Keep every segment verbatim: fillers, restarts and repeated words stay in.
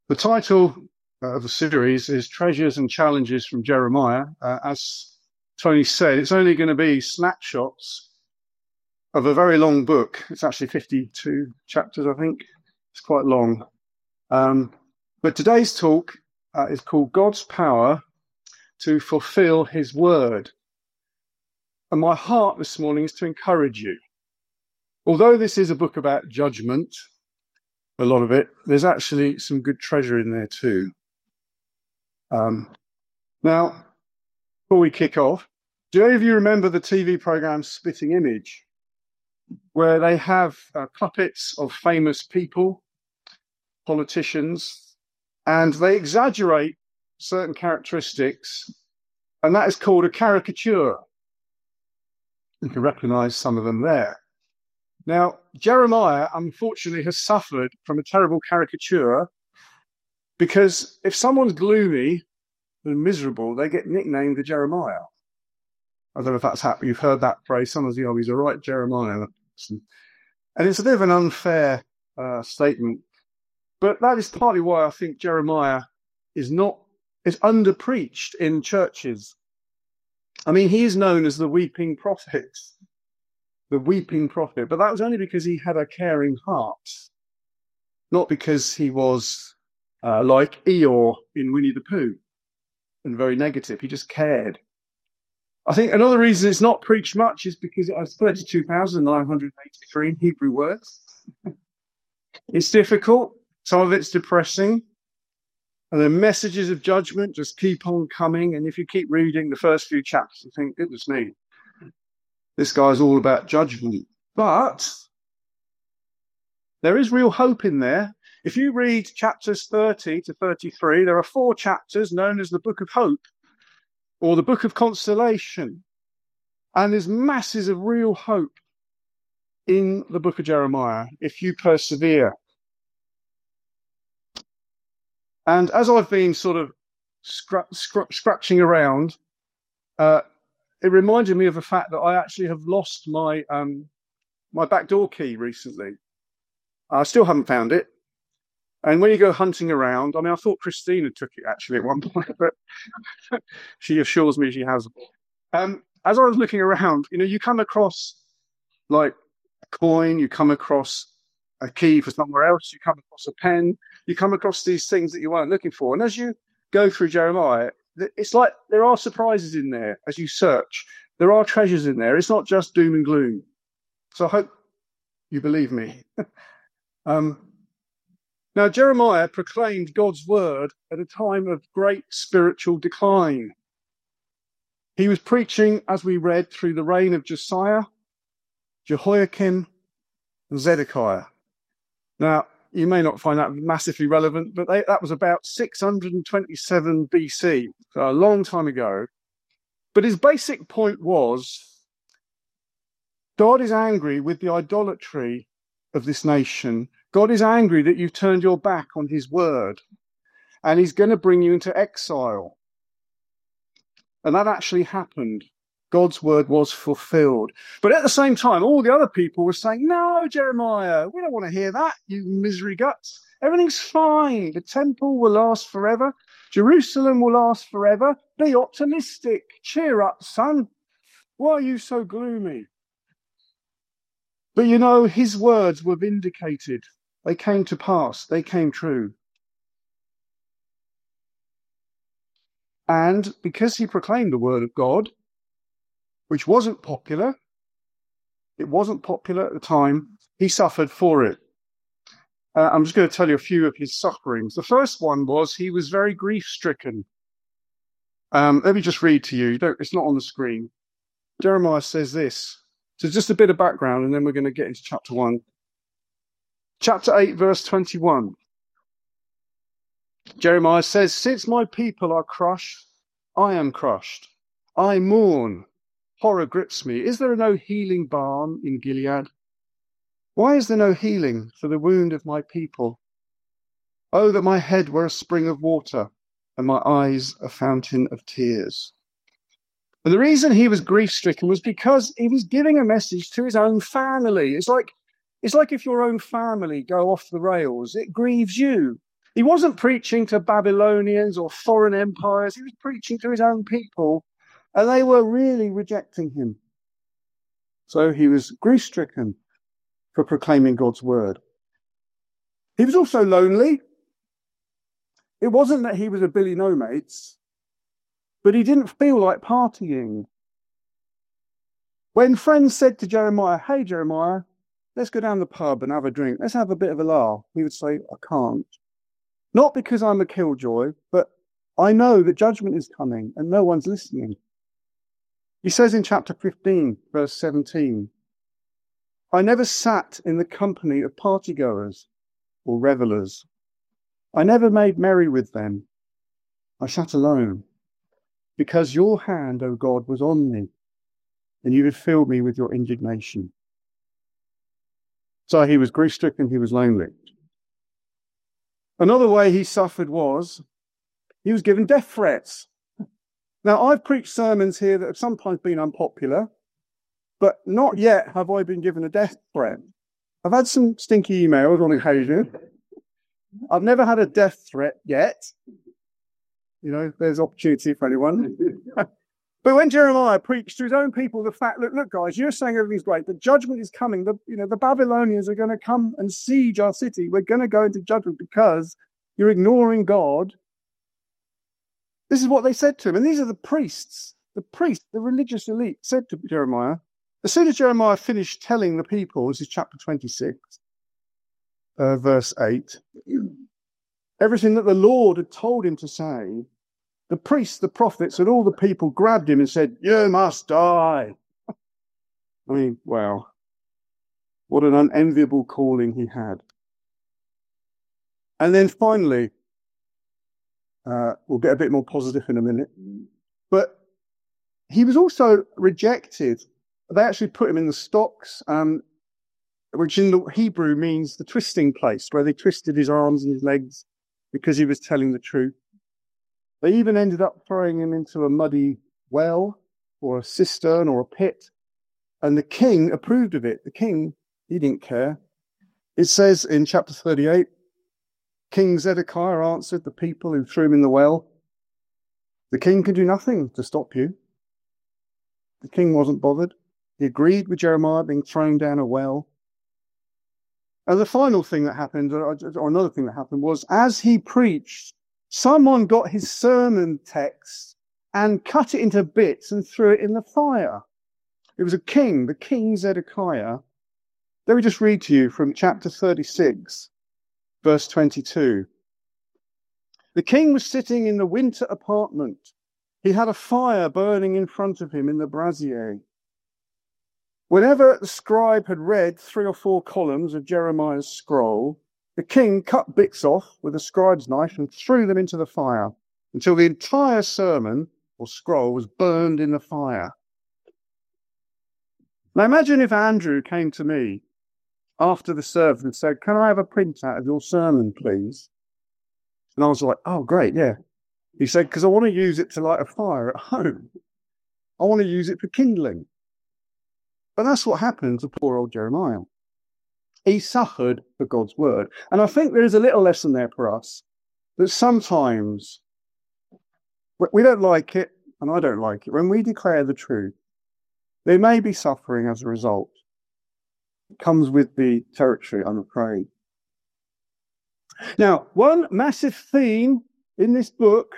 The title uh, of the series is Treasures and Challenges from Jeremiah. Uh, as Tony said, it's only going to be snapshots of a very long book. It's actually fifty-two chapters, I think. It's quite long. Um, but today's talk uh, is called God's Power to Fulfill His Word. And my heart this morning is to encourage you. Although this is a book about judgment, a lot of it, there's actually some good treasure in there too. Um, now, before we kick off, do any of you remember the T V program Spitting Image, where they have uh, puppets of famous people, politicians, and they exaggerate certain characteristics, and that is called a caricature. You can recognize some of them there. Now, Jeremiah, unfortunately, has suffered from a terrible caricature because if someone's gloomy and miserable, they get nicknamed the Jeremiah. I don't know if that's happened. You've heard that phrase. Someone's, you know, he's a right Jeremiah. And it's a bit of an unfair uh, statement. But that is partly why I think Jeremiah is not, is under-preached in churches. I mean, he is known as the weeping prophet. The weeping prophet, but that was only because he had a caring heart, not because he was uh, like Eeyore in Winnie the Pooh and very negative. He just cared. I think another reason it's not preached much is because it has thirty-two thousand nine hundred eighty-three Hebrew words. It's difficult. Some of it's depressing. And the messages of judgment just keep on coming. And if you keep reading the first few chapters, you think, goodness me, this guy's all about judgment. But there is real hope in there. If you read chapters thirty to thirty-three, there are four chapters known as the Book of Hope or the Book of Consolation. And there's masses of real hope in the book of Jeremiah if you persevere. And as I've been sort of scr- scr- scratching around, uh, it reminded me of the fact that I actually have lost my um, my backdoor key recently. I still haven't found it. And when you go hunting around, I mean, I thought Christina took it actually at one point, but she assures me she hasn't. Um, as I was looking around, you know, you come across like a coin, you come across a key for somewhere else, you come across a pen, you come across these things that you weren't looking for. And as you go through Jeremiah, it's like there are surprises in there as you search. There are treasures in there. It's not just doom and gloom. So I hope you believe me. um, now, Jeremiah proclaimed God's word at a time of great spiritual decline. He was preaching, as we read, through the reign of Josiah, Jehoiakim, and Zedekiah. Now, you may not find that massively relevant, but they, that was about six hundred twenty-seven B C, so a long time ago. But his basic point was, God is angry with the idolatry of this nation. God is angry that you've turned your back on his word, and he's going to bring you into exile. And that actually happened. God's word was fulfilled. But at the same time, all the other people were saying, no, Jeremiah, we don't want to hear that, you misery guts. Everything's fine. The temple will last forever. Jerusalem will last forever. Be optimistic. Cheer up, son. Why are you so gloomy? But you know, his words were vindicated. They came to pass. They came true. And because he proclaimed the word of God, which wasn't popular. It wasn't popular at the time. He suffered for it. Uh, I'm just going to tell you a few of his sufferings. The first one was he was very grief-stricken. Um, let me just read to you. Don't, it's not on the screen. Jeremiah says this. So just a bit of background, and then we're going to get into chapter one. Chapter eight, verse twenty-one. Jeremiah says, since my people are crushed, I am crushed. I mourn. Horror grips me. Is there no healing balm in Gilead? Why is there no healing for the wound of my people? Oh, that my head were a spring of water and my eyes a fountain of tears. And the reason he was grief-stricken was because he was giving a message to his own family. It's like, it's like if your own family go off the rails, it grieves you. He wasn't preaching to Babylonians or foreign empires. He was preaching to his own people, and they were really rejecting him. So he was grief-stricken for proclaiming God's word. He was also lonely. It wasn't that he was a Billy No-Mates, but he didn't feel like partying. When friends said to Jeremiah, "Hey, Jeremiah, let's go down the pub and have a drink. Let's have a bit of a laugh," he would say, "I can't. Not because I'm a killjoy, but I know that judgment is coming and no one's listening." He says in chapter fifteen, verse seventeen, "I never sat in the company of partygoers or revelers. I never made merry with them. I sat alone, because your hand, O God, was on me, and you had filled me with your indignation." So he was grief-stricken, he was lonely. Another way he suffered was he was given death threats. Now, I've preached sermons here that have sometimes been unpopular, but not yet have I been given a death threat. I've had some stinky emails on occasion. I've never had a death threat yet. You know, there's opportunity for anyone. But when Jeremiah preached to his own people the fact, look, look, guys, you're saying everything's great, but judgment is coming. The, you know, the Babylonians are going to come and siege our city. We're going to go into judgment because you're ignoring God. This is what they said to him. And these are the priests, the priests, the religious elite said to Jeremiah. As soon as Jeremiah finished telling the people, this is chapter twenty-six, uh, verse eight, everything that the Lord had told him to say, the priests, the prophets, and all the people grabbed him and said, "You must die." I mean, wow. What an unenviable calling he had. And then finally, uh, we'll get a bit more positive in a minute, but he was also rejected. They actually put him in the stocks, um, which in the Hebrew means the twisting place, where they twisted his arms and his legs because he was telling the truth. They even ended up throwing him into a muddy well or a cistern or a pit. And the king approved of it. The king, he didn't care. It says in chapter thirty-eight, King Zedekiah answered the people who threw him in the well, "The king can do nothing to stop you." The king wasn't bothered. He agreed with Jeremiah being thrown down a well. And the final thing that happened, or another thing that happened, was as he preached, someone got his sermon text and cut it into bits and threw it in the fire. It was a king, the king Zedekiah. Let me just read to you from chapter thirty-six, verse twenty-two. "The king was sitting in the winter apartment. He had a fire burning in front of him in the brazier. Whenever the scribe had read three or four columns of Jeremiah's scroll, the king cut bits off with a scribe's knife and threw them into the fire until the entire sermon or scroll was burned in the fire." Now imagine if Andrew came to me after the service and said, "Can I have a printout of your sermon, please?" And I was like, "Oh, great, yeah." He said, "Because I want to use it to light a fire at home. I want to use it for kindling." But that's what happened to poor old Jeremiah. He suffered for God's word. And I think there is a little lesson there for us, that sometimes we don't like it, and I don't like it. When we declare the truth, there may be suffering as a result. It comes with the territory, I'm afraid. Now, one massive theme in this book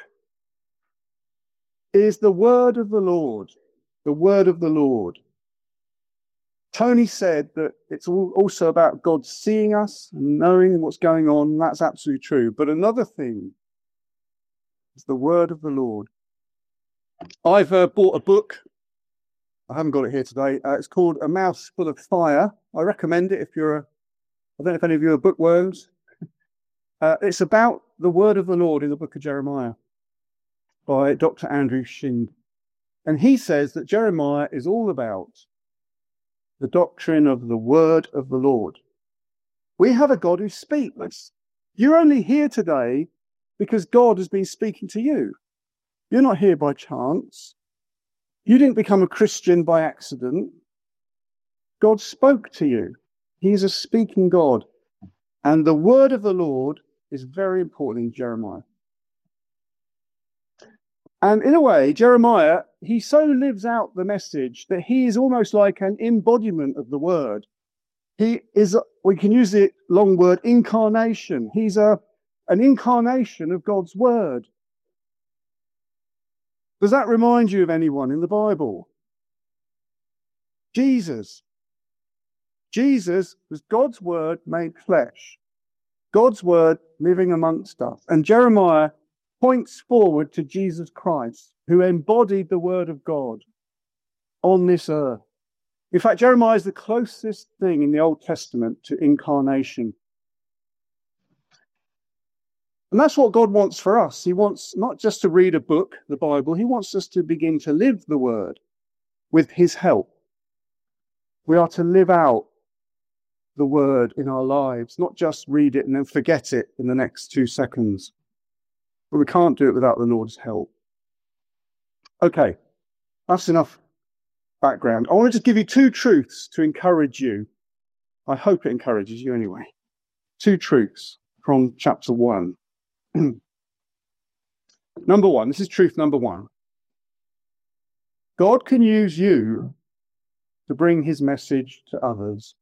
is the word of the Lord. The word of the Lord. Tony said that it's also about God seeing us and knowing what's going on. That's absolutely true. But another thing is the word of the Lord. I've uh, bought a book. I haven't got it here today. Uh, it's called A Mouth Full of Fire. I recommend it if you're a, I don't know if any of you are bookworms. Uh, it's about the word of the Lord in the book of Jeremiah by Doctor Andrew Shind. And he says that Jeremiah is all about the doctrine of the word of the Lord. We have a God who speaks. You're only here today because God has been speaking to you. You're not here by chance. You didn't become a Christian by accident. God spoke to you. He is a speaking God. And the word of the Lord is very important in Jeremiah. And in a way, Jeremiah, he so lives out the message that he is almost like an embodiment of the word. He is, we can use the long word, incarnation. He's a, an incarnation of God's word. Does that remind you of anyone in the Bible? Jesus. Jesus was God's word made flesh. God's word living amongst us. And Jeremiah points forward to Jesus Christ, who embodied the word of God on this earth. In fact, Jeremiah is the closest thing in the Old Testament to incarnation. And that's what God wants for us. He wants not just to read a book, the Bible, he wants us to begin to live the word with his help. We are to live out the word in our lives, not just read it and then forget it in the next two seconds. But we can't do it without the Lord's help. Okay, that's enough background. I want to just give you two truths to encourage you. I hope it encourages you anyway. Two truths from chapter one. Number one, this is truth number one. God can use you to bring his message to others,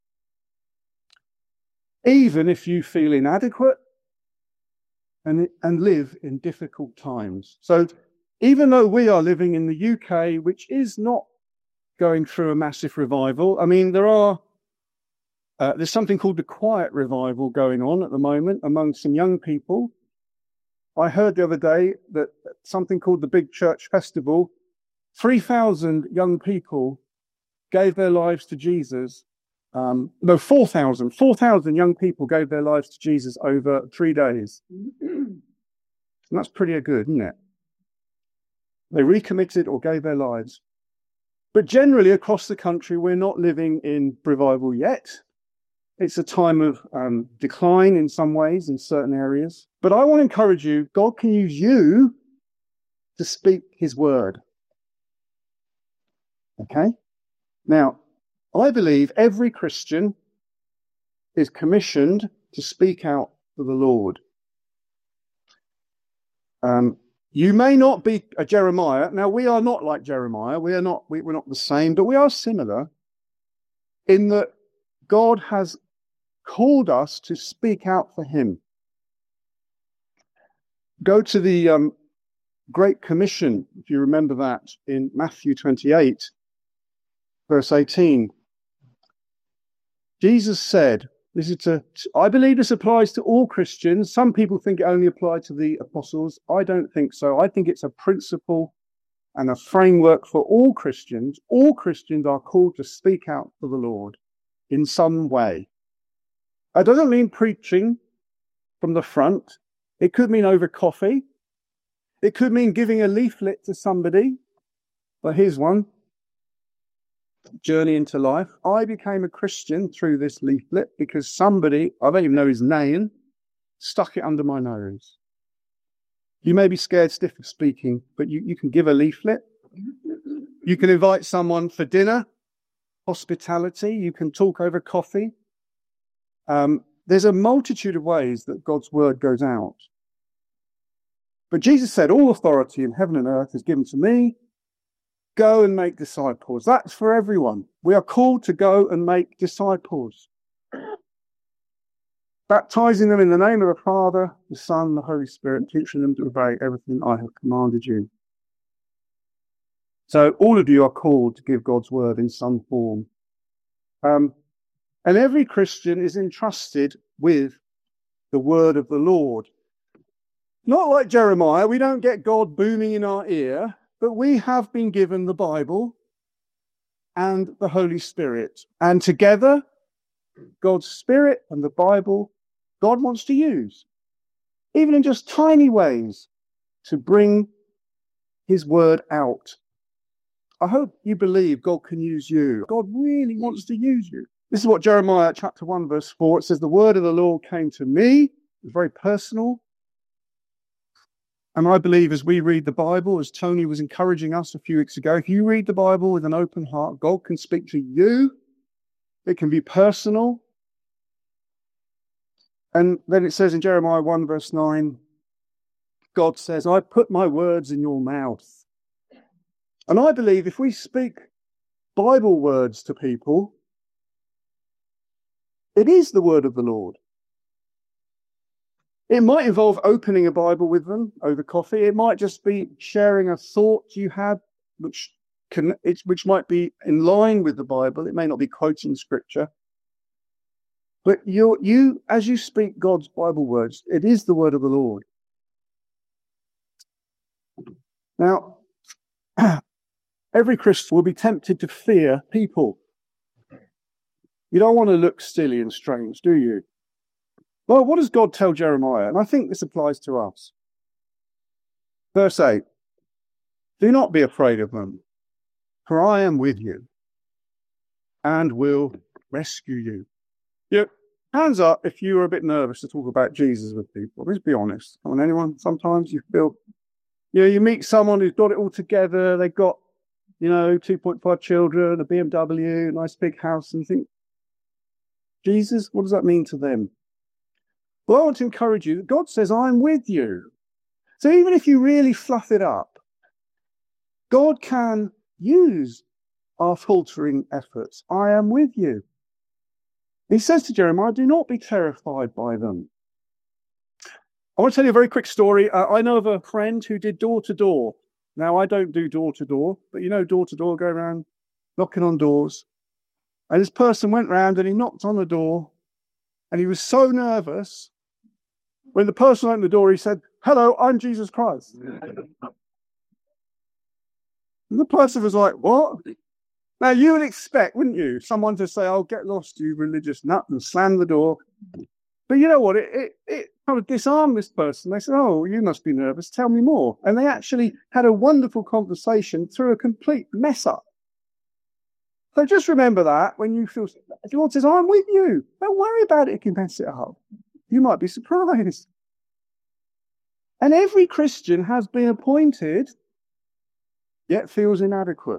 even if you feel inadequate and, and live in difficult times. So even though we are living in the U K, which is not going through a massive revival, I mean, there are uh, there's something called the Quiet Revival going on at the moment among some young people. I heard the other day that something called the Big Church Festival, three thousand young people gave their lives to Jesus. Um, no, four thousand. four thousand young people gave their lives to Jesus over three days. And that's pretty good, isn't it? They recommitted or gave their lives. But generally across the country, we're not living in revival yet. It's a time of um, decline in some ways, in certain areas. But I want to encourage you, God can use you to speak his word. Okay? Now, I believe every Christian is commissioned to speak out for the Lord. Um, you may not be a Jeremiah. Now, we are not like Jeremiah. We are not, we, we're not the same, but we are similar in that God has called us to speak out for him. Go to the um, Great Commission, if you remember that, in Matthew twenty-eight, verse eighteen. Jesus said, this is to, I believe this applies to all Christians. Some people think it only applied to the apostles. I don't think so. I think it's a principle and a framework for all Christians. All Christians are called to speak out for the Lord in some way. It doesn't mean preaching from the front. It could mean over coffee. It could mean giving a leaflet to somebody. But here's one. Journey into life. I became a Christian through this leaflet because somebody, I don't even know his name, stuck it under my nose. You may be scared stiff of speaking, but you, you can give a leaflet. You can invite someone for dinner, hospitality. You can talk over coffee. Um, there's a multitude of ways that God's word goes out. But Jesus said, all authority in heaven and earth is given to me. Go and make disciples. That's for everyone. We are called to go and make disciples. Baptizing them in the name of the Father, the Son, and the Holy Spirit, teaching them to obey everything I have commanded you. So all of you are called to give God's word in some form. Um, and every Christian is entrusted with the word of the Lord. Not like Jeremiah, we don't get God booming in our ear, but we have been given the Bible and the Holy Spirit. And together, God's Spirit and the Bible, God wants to use, even in just tiny ways, to bring his word out. I hope you believe God can use you. God really wants to use you. This is what Jeremiah chapter one, verse four, it says, the word of the Lord came to me. It's very personal. And I believe as we read the Bible, as Tony was encouraging us a few weeks ago, if you read the Bible with an open heart, God can speak to you. It can be personal. And then it says in Jeremiah one verse nine, God says, I put my words in your mouth. And I believe if we speak Bible words to people, it is the word of the Lord. It might involve opening a Bible with them over coffee. It might just be sharing a thought you had, which can, which might be in line with the Bible. It may not be quoting scripture. But you, you, as you speak God's Bible words, it is the word of the Lord. Now, every Christian will be tempted to fear people. You don't want to look silly and strange, do you? Well, what does God tell Jeremiah? And I think this applies to us. Verse eight, do not be afraid of them, for I am with you and will rescue you. Yeah, hands up if you are a bit nervous to talk about Jesus with people. Let's be honest. Come on, anyone? Sometimes you feel, you know, you meet someone who's got it all together. They've got, you know, two point five children, a B M W, a nice big house, and you think, Jesus, what does that mean to them? Well, I want to encourage you that God says, I'm with you. So even if you really fluff it up, God can use our faltering efforts. I am with you. He says to Jeremiah, do not be terrified by them. I want to tell you a very quick story. Uh, I know of a friend who did door-to-door. Now, I don't do door-to-door, but you know door-to-door, go around knocking on doors. And this person went round and he knocked on the door, and he was so nervous. When the person opened the door, he said, hello, I'm Jesus Christ. And the person was like, what? Now, you would expect, wouldn't you, someone to say, oh, get lost, you religious nut, and slam the door. But you know what? It, it, it kind of disarmed this person. They said, oh, you must be nervous. Tell me more. And they actually had a wonderful conversation through a complete mess up. So just remember that when you feel, the Lord says, I'm with you. Don't worry about it if you mess it up. You might be surprised. And every Christian has been appointed, yet feels inadequate.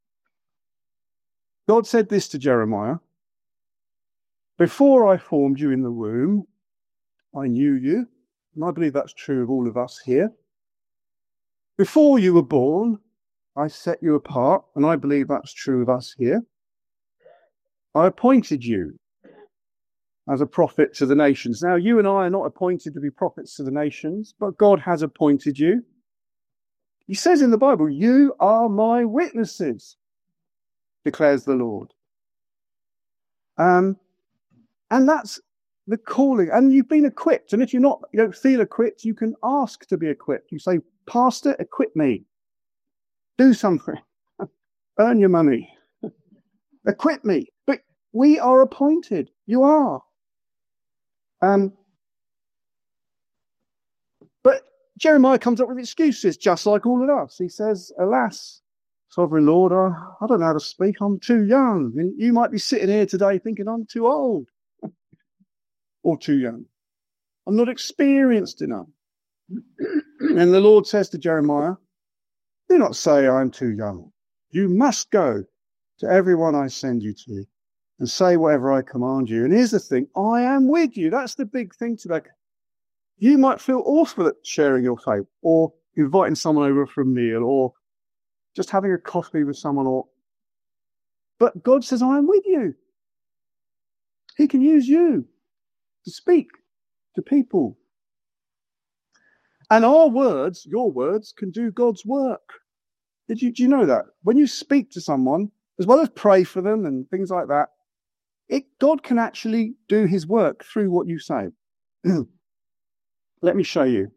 God said this to Jeremiah, before I formed you in the womb, I knew you. And I believe that's true of all of us here. Before you were born, I set you apart, and I believe that's true of us here. I appointed you as a prophet to the nations. Now, you and I are not appointed to be prophets to the nations, but God has appointed you. He says in the Bible, you are my witnesses, declares the Lord. Um, and that's the calling. And you've been equipped. And if you're not, you don't feel equipped, you can ask to be equipped. You say, Pastor, equip me. Do something. Earn your money. Equip me. But we are appointed. You are. Um, but Jeremiah comes up with excuses, just like all of us. He says, alas, Sovereign Lord, I, I don't know how to speak. I'm too young. And you might be sitting here today thinking I'm too old or too young. I'm not experienced enough. And the Lord says to Jeremiah, do not say I'm too young. You must go to everyone I send you to and say whatever I command you. And here's the thing, I am with you. That's the big thing today. You might feel awful at sharing your faith or inviting someone over for a meal or just having a coffee with someone. Or, But God says, I am with you. He can use you to speak to people. And our words, your words, can do God's work. Did you, do you know that? When you speak to someone, as well as pray for them and things like that, it, God can actually do his work through what you say. Let me show you.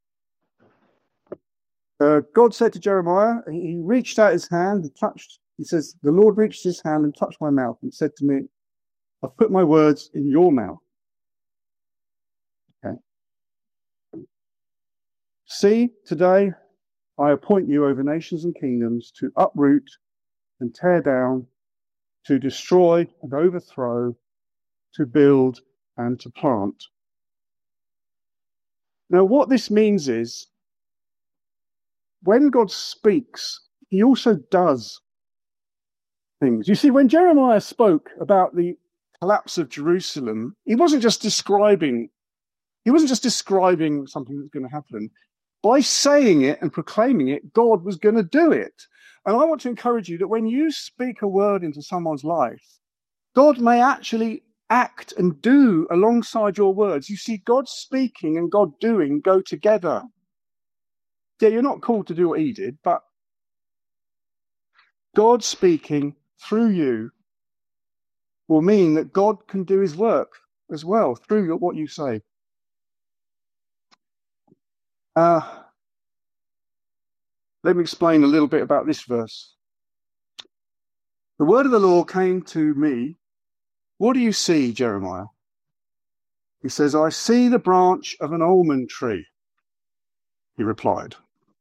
Uh, God said to Jeremiah, he reached out his hand and touched, he says, the Lord reached his hand and touched my mouth and said to me, I've put my words in your mouth. Okay. See, today I appoint you over nations and kingdoms to uproot and tear down, to destroy and overthrow, to build and to plant. Now, what this means is, when God speaks, he also does things. You see, when Jeremiah spoke about the collapse of Jerusalem, he wasn't just describing He wasn't just describing something that's going to happen. By saying it and proclaiming it, God was going to do it. And I want to encourage you that when you speak a word into someone's life, God may actually act and do alongside your words. You see, God speaking and God doing go together. Yeah, you're not called to do what he did, but God speaking through you will mean that God can do his work as well through what you say. Uh, let me explain a little bit about this verse. The word of the Lord came to me. What do you see, Jeremiah? He says, I see the branch of an almond tree, he replied.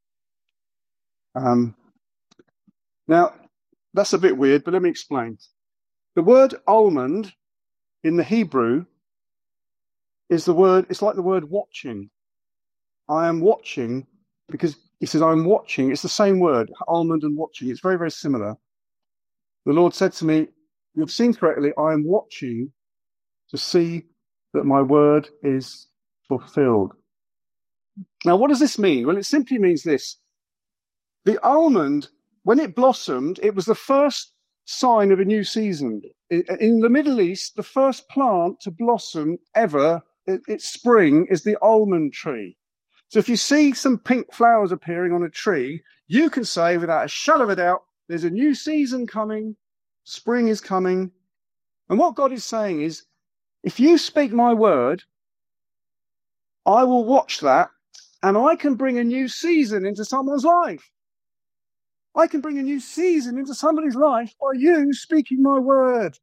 Um, now, that's a bit weird, but let me explain. The word almond in the Hebrew is the word, it's like the word watching. I am watching, because he says, I'm watching. It's the same word, almond and watching. It's very, very similar. The Lord said to me, you've seen correctly, I am watching to see that my word is fulfilled. Now, what does this mean? Well, it simply means this. The almond, when it blossomed, it was the first sign of a new season. In the Middle East, the first plant to blossom ever, its spring, is the almond tree. So if you see some pink flowers appearing on a tree, you can say without a shadow of a doubt, there's a new season coming, spring is coming. And what God is saying is, if you speak my word, I will watch that, and I can bring a new season into someone's life. I can bring a new season into somebody's life by you speaking my word.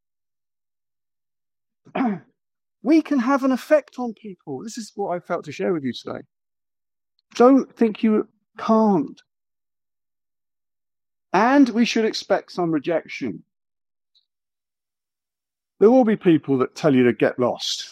We can have an effect on people. This is what I felt to share with you today. Don't think you can't. And we should expect some rejection. There will be people that tell you to get lost.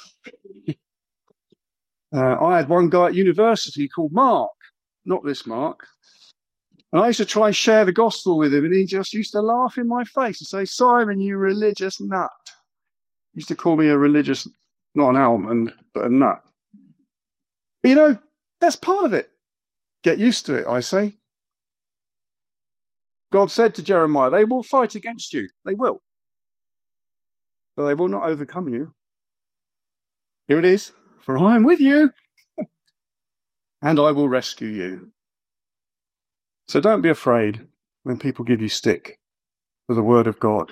uh, I had one guy at university called Mark, not this Mark. And I used to try and share the gospel with him, and he just used to laugh in my face and say, Simon, you religious nut. He used to call me a religious, not an almond, but a nut. But, you know, that's part of it. Get used to it, I say. God said to Jeremiah, they will fight against you. They will. But they will not overcome you. Here it is. For I am with you, and I will rescue you. So don't be afraid when people give you stick for the word of God.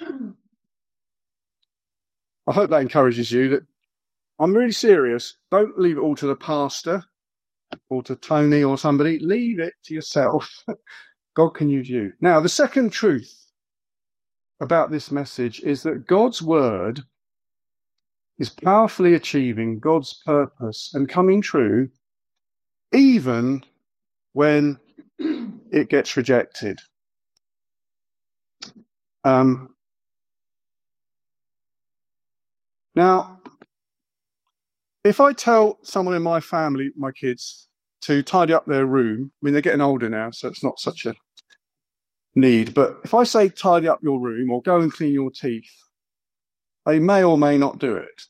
I hope that encourages you that I'm really serious. Don't leave it all to the pastor or to Tony or somebody. Leave it to yourself. God can use you. Now, the second truth about this message is that God's word is powerfully achieving God's purpose and coming true even when it gets rejected. Um, now, if I tell someone in my family, my kids, to tidy up their room, I mean, they're getting older now, so it's not such a need, but if I say tidy up your room or go and clean your teeth, they may or may not do it.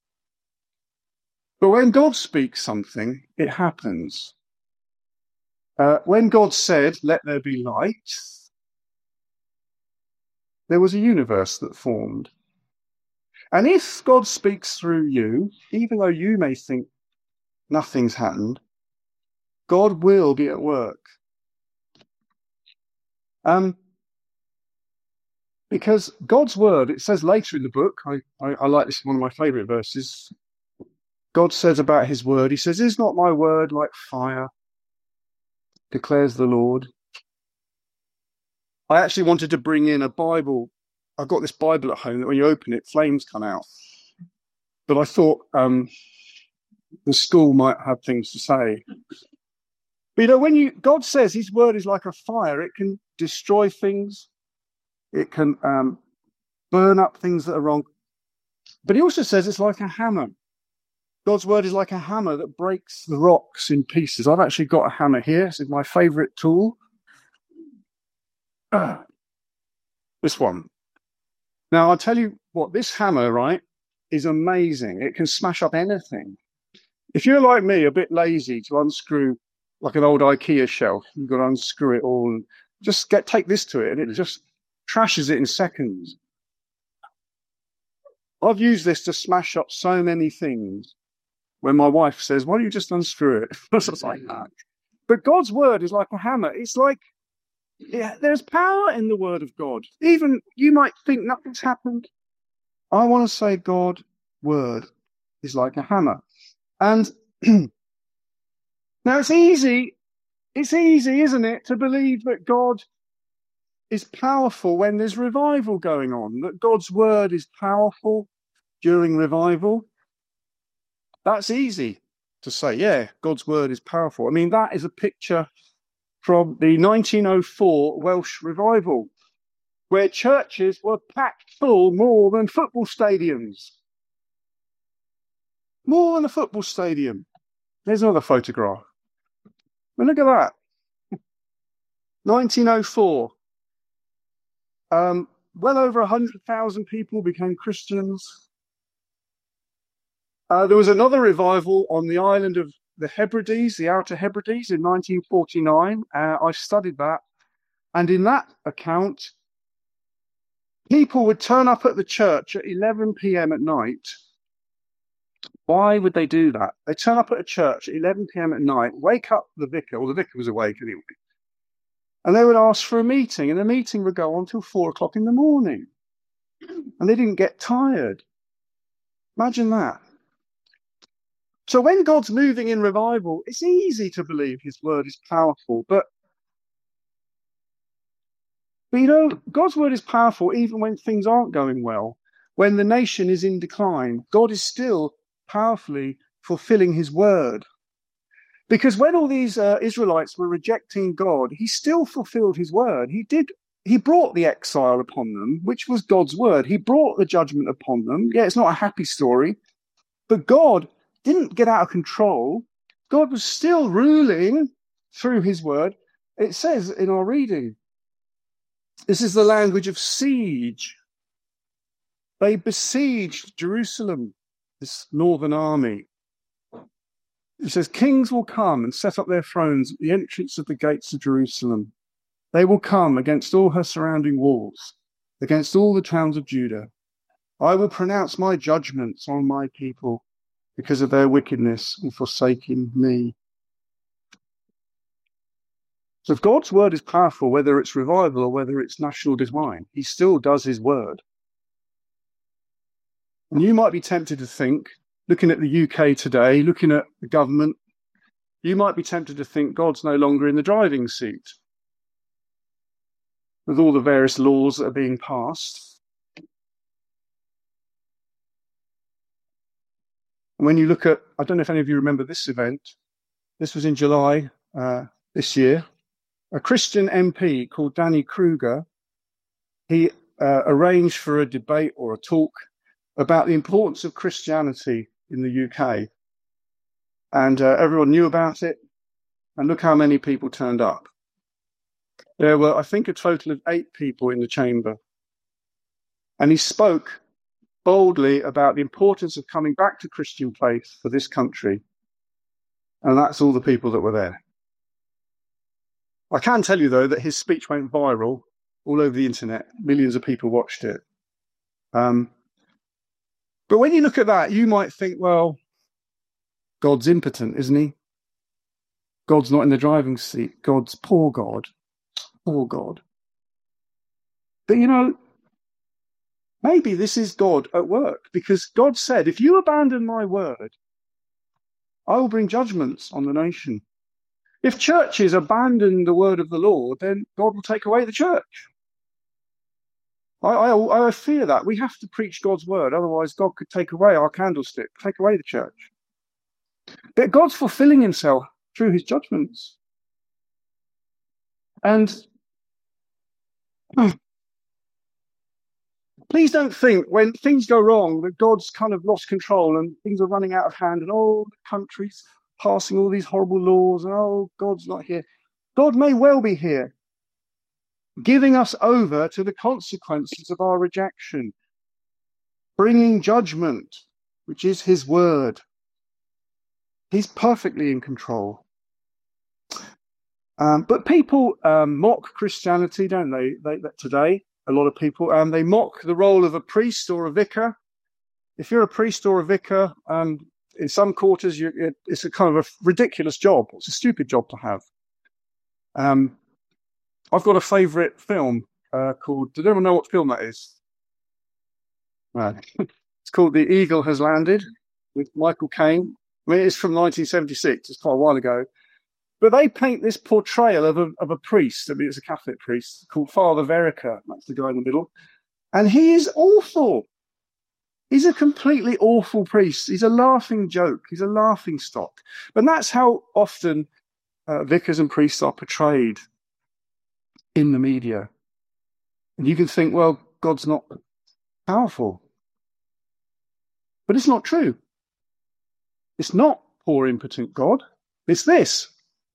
But when God speaks something, it happens. Uh, when God said, let there be light, there was a universe that formed. And if God speaks through you, even though you may think nothing's happened, God will be at work. Um, because God's word, it says later in the book, I, I, I like this, one of my favourite verses. God says about his word, he says, is not my word like fire, declares the Lord. I actually wanted to bring in a Bible. I've got this Bible at home that when you open it, flames come out. But I thought um, the school might have things to say. But you know, when you God says his word is like a fire, it can destroy things. It can um, burn up things that are wrong. But he also says it's like a hammer. God's word is like a hammer that breaks the rocks in pieces. I've actually got a hammer here. This is my favourite tool. Uh, this one. Now, I'll tell you what, this hammer, right, is amazing. It can smash up anything. If you're like me, a bit lazy to unscrew like an old IKEA shelf, you've got to unscrew it all and just get take this to it, and it just trashes it in seconds. I've used this to smash up so many things. When my wife says, "Why don't you just unscrew it?" I was like, "Ah." But God's word is like a hammer. It's like, yeah, there's power in the word of God. Even you might think nothing's happened. I want to say God's word is like a hammer. And now it's easy, it's easy, isn't it, to believe that God is powerful when there's revival going on, that God's word is powerful during revival. That's easy to say, yeah, God's word is powerful. I mean, that is a picture from the nineteen oh four Welsh revival, where churches were packed full more than football stadiums. More than a football stadium. There's another photograph. Well, look at that. nineteen oh four. Um, well over one hundred thousand people became Christians. Uh, there was another revival on the island of the Hebrides, the Outer Hebrides, in nineteen forty-nine. Uh, I studied that. And in that account, people would turn up at the church at eleven p.m. at night. Why would they do that? They turn up at a church at eleven p.m. at night, wake up the vicar, or the vicar was awake anyway, and they would ask for a meeting, and the meeting would go on till four o'clock in the morning. And they didn't get tired. Imagine that. So when God's moving in revival, it's easy to believe his word is powerful. But, but you know, God's word is powerful even when things aren't going well. When the nation is in decline, God is still powerfully fulfilling his word. Because when all these uh, Israelites were rejecting God, he still fulfilled his word. He did. He brought the exile upon them, which was God's word. He brought the judgment upon them. Yeah, it's not a happy story, but God didn't get out of control. God was still ruling through his word. It says in our reading, this is the language of siege. They besieged Jerusalem, this northern army. It says, kings will come and set up their thrones at the entrance of the gates of Jerusalem. They will come against all her surrounding walls, against all the towns of Judah. I will pronounce my judgments on my people because of their wickedness and forsaking me. So if God's word is powerful, whether it's revival or whether it's national decline, he still does his word. And you might be tempted to think, looking at the U K today, looking at the government, you might be tempted to think God's no longer in the driving seat with all the various laws that are being passed. And when you look at, I don't know if any of you remember this event, this was in July uh, this year, a Christian M P called Danny Kruger, he uh, arranged for a debate or a talk about the importance of Christianity in the U K. And uh, everyone knew about it. And look how many people turned up. There were, I think, a total of eight people in the chamber. And he spoke boldly about the importance of coming back to Christian faith for this country. And that's all the people that were there. I can tell you, though, that his speech went viral all over the internet. Millions of people watched it. Um, but when you look at that, you might think, well, God's impotent, isn't he? God's not in the driving seat. God's poor God. Poor God. But you know, maybe this is God at work, because God said, if you abandon my word, I will bring judgments on the nation. If churches abandon the word of the Lord, then God will take away the church. I, I, I fear that. We have to preach God's word, otherwise God could take away our candlestick, take away the church. But God's fulfilling himself through his judgments. And please don't think when things go wrong that God's kind of lost control and things are running out of hand and oh, the country's passing all these horrible laws and oh, God's not here. God may well be here, giving us over to the consequences of our rejection, bringing judgment, which is his word. He's perfectly in control. Um, but people um, mock Christianity, don't they? They today, a lot of people, um, they mock the role of a priest or a vicar. If you're a priest or a vicar, um, in some quarters, you, it, it's a kind of a ridiculous job. It's a stupid job to have. Um, I've got a favourite film uh, called. Does anyone know what film that is? Right. It's called The Eagle Has Landed with Michael Caine. I mean, it's from nineteen seventy-six. It's quite a while ago. But they paint this portrayal of a of a priest. I mean, it's a Catholic priest called Father Verica. That's the guy in the middle, and he is awful. He's a completely awful priest. He's a laughing joke. He's a laughing stock. But that's how often uh, vicars and priests are portrayed in the media. And you can think, well, God's not powerful. But it's not true. It's not poor, impotent God. It's this.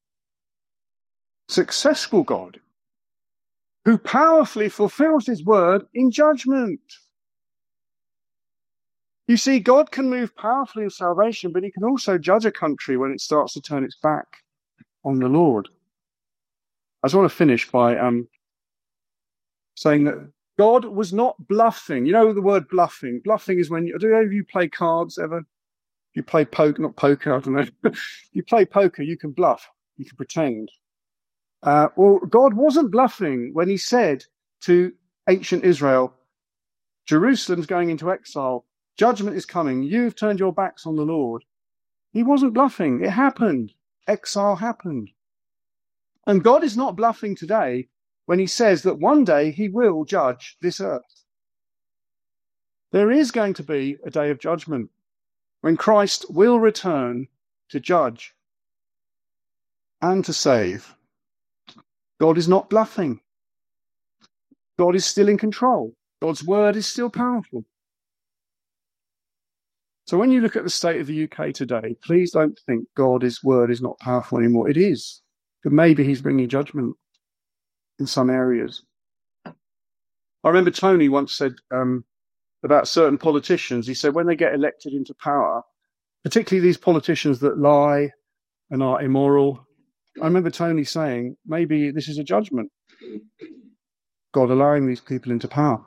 Successful God who powerfully fulfills his word in judgment. You see, God can move powerfully in salvation, but he can also judge a country when it starts to turn its back on the Lord. I just want to finish by um, saying that God was not bluffing. You know the word bluffing? Bluffing is when you, do any of you play cards ever? You play poker, not poker, I don't know. You play poker, you can bluff, you can pretend. Uh, well, God wasn't bluffing when he said to ancient Israel, Jerusalem's going into exile. Judgment is coming. You've turned your backs on the Lord. He wasn't bluffing. It happened. Exile happened. And God is not bluffing today when he says that one day he will judge this earth. There is going to be a day of judgment when Christ will return to judge and to save. God is not bluffing. God is still in control. God's word is still powerful. So when you look at the state of the U K today, please don't think God's word is not powerful anymore. It is. But maybe he's bringing judgment in some areas. I remember Tony once said um, about certain politicians, he said when they get elected into power, particularly these politicians that lie and are immoral, I remember Tony saying, maybe this is a judgment. God allowing these people into power.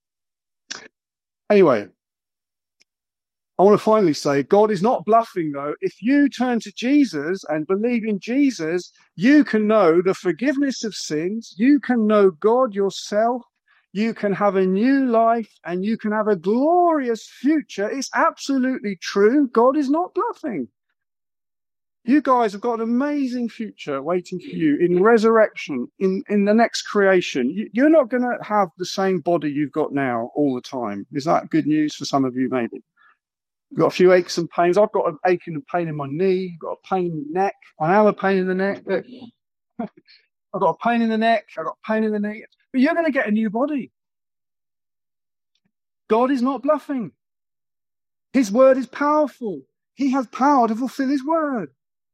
Anyway, I want to finally say, God is not bluffing, though. If you turn to Jesus and believe in Jesus, you can know the forgiveness of sins. You can know God yourself. You can have a new life and you can have a glorious future. It's absolutely true. God is not bluffing. You guys have got an amazing future waiting for you in resurrection, in, in the next creation. You, you're not going to have the same body you've got now all the time. Is that good news for some of you, maybe? You've got a few aches and pains. I've got an aching and pain in my knee. I've got a pain in the neck. I have a pain in the neck. I've got a pain in the neck. I've got a pain in the knee. But you're going to get a new body. God is not bluffing. His word is powerful. He has power to fulfill his word.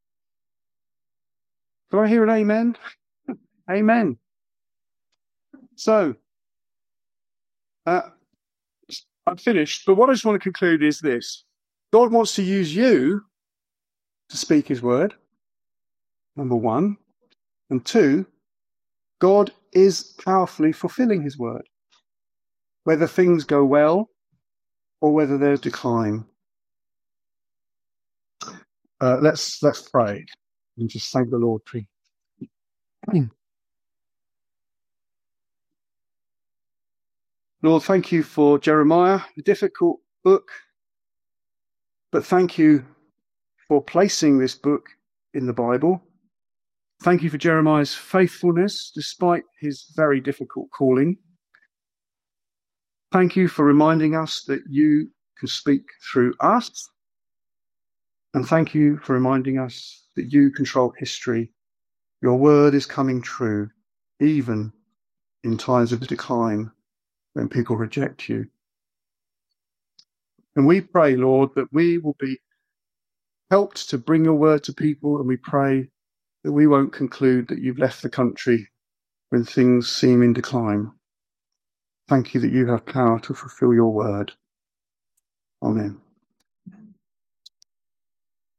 Do I hear an amen? Amen. So, uh, I'm finished, but what I just want to conclude is this. God wants to use you to speak his word, number one. And two, God is powerfully fulfilling his word, whether things go well or whether there's decline. Uh, let's let's pray and just thank the Lord. Lord, thank you for Jeremiah, a difficult book, but thank you for placing this book in the Bible. Thank you for Jeremiah's faithfulness despite his very difficult calling. Thank you for reminding us that you can speak through us. And thank you for reminding us that you control history. Your word is coming true, even in times of decline when people reject you. And we pray, Lord, that we will be helped to bring your word to people, and we pray that we won't conclude that you've left the country when things seem in decline. Thank you that you have power to fulfill your word. Amen.